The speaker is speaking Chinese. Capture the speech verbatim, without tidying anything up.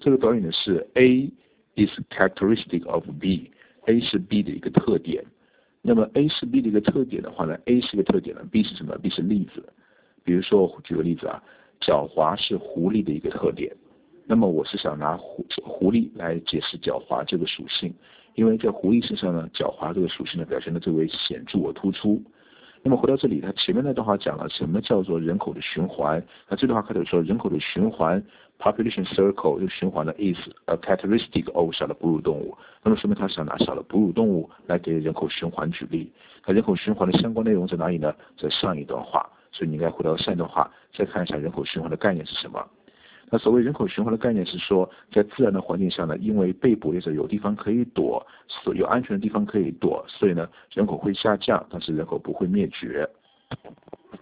这个短语呢是 A is characteristic of B，A 是 B 的一个特点。那么 A 是 B 的一个特点的话呢 ，A 是个特点呢 ，B 是什么 ？B 是例子。比如说，我举个例子啊，狡猾是狐狸的一个特点。那么我是想拿狐狐狸来解释狡猾这个属性，因为在狐狸身上呢，狡猾这个属性呢表现的最为显著和突出。那么回到这里，它前面那段话讲了什么叫做人口的循环。那这段话开头说人口的循环 ，population circle 这个循环呢 is a characteristic of 小的哺乳动物。那么说明他想拿小的哺乳动物来给人口循环举例。那人口循环的相关内容在哪里呢？在上一段话。所以你应该回到上一段话，再看一下人口循环的概念是什么。那所谓人口循环的概念是说，在自然的环境下呢，因为被捕猎者有地方可以躲，有安全的地方可以躲，所以呢，人口会下降，但是人口不会灭绝。